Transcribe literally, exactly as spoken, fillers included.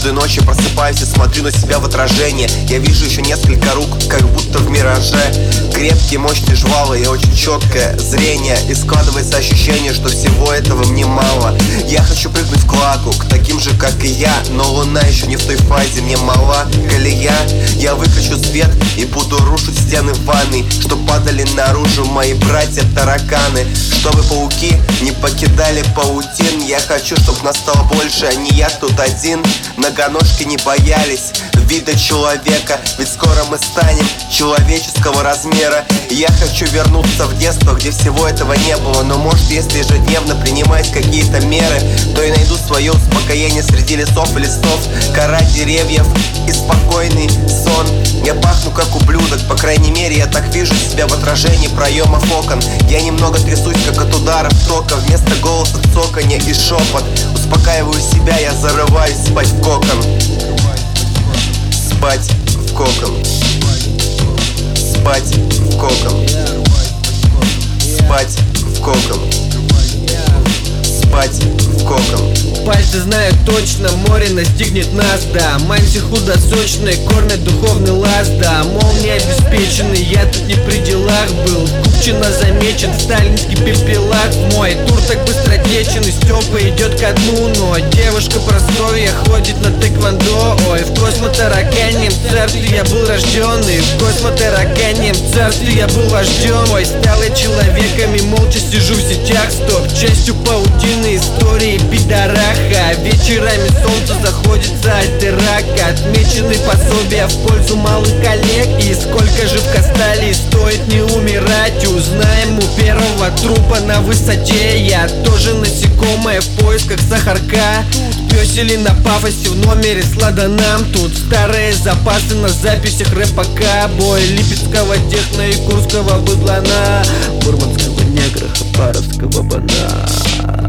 Каждую ночь я просыпаюсь и смотрю на себя в отражение. Я вижу еще несколько рук, как будто в мираже. Крепкие, мощные жвалы и очень четкое зрение. И складывается ощущение, что всего этого мне мало. Я хочу прыгнуть в клаку, к таким же, как и я. Но луна еще не в той фазе, мне мала колея. Я выключу свет и буду рушить стены в ванной, чтоб падали наружу мои братья-тараканы. Чтобы пауки не покидали паутин. Я хочу, чтоб нас стало больше, а не я тут один. Многоножки не боялись вида человека, ведь скоро мы станем человеческого размера. Я хочу вернуться в детство, где всего этого не было. Но может, если ежедневно принимать какие-то меры, то и найду свое успокоение среди лесов и листов, кора деревьев и спокойный сон. Я пахну как ублюдок, по крайней мере я так вижу себя в отражении проемов окон. Я немного трясусь, как от ударов тока, вместо голоса цоканья и шепот. Успокаиваю себя, я зарываюсь спать в кокон. Спать в кокон. Спать в кокон. Спать в кокон. Спать в кокон. Пальцы знают точно, море настигнет нас, да. Манси худосочные, кормят духовный лаз, да. Мол, не обеспеченный, я тут не при делах был. Купчино замечен, сталинский пепелак. Мой тур так быстротечен, и Степа идет ко дну. Но девушка простое ходит на тэквондо. Ой, в космотараканьем царстве я был рожденный. В космотараканьем царстве я был вождем. Ой, стал я человеками, молча сижу в сетях. Стоп, частью паутины истории пидораха. Вечерами солнце заходит за альтерака. Отмечены пособия в пользу малых коллег. И сколько же в Касталии стоит не умирать. Узнаем у первого трупа на высоте. Я тоже насекомое в поисках сахарка. Пёсели на пафосе в номере с ладаном. Тут старые запасы на записях рэпака. Бой липецкого техно и курского быдлана, мурманского негра, хабаровского бана.